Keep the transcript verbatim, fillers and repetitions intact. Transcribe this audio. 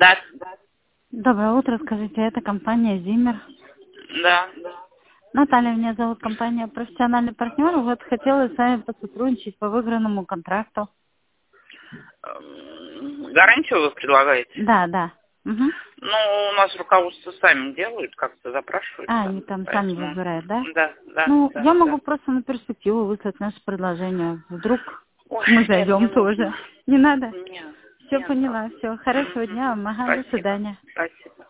Да, Доброе утро, скажите, это компания «Зиммер». да. Наталья меня зовут, компания «Профессиональный партнер». Вот хотела с вами посотрудничать по выигранному контракту. Эм, Гарантию вы предлагаете? Да, да. Угу. Ну, у нас руководство сами делают, как-то запрашивают. А, там, они там сами поэтому... выбирают, да? Да, да, Ну, да, я да. могу просто на перспективу выслать наше предложение. Вдруг Ой, мы нет, не зайдем тоже. нужно. Не надо? Нет, Все нет. поняла, все. Хорошего Мгм. дня вам. Ага, до Спасибо, свидания. спасибо.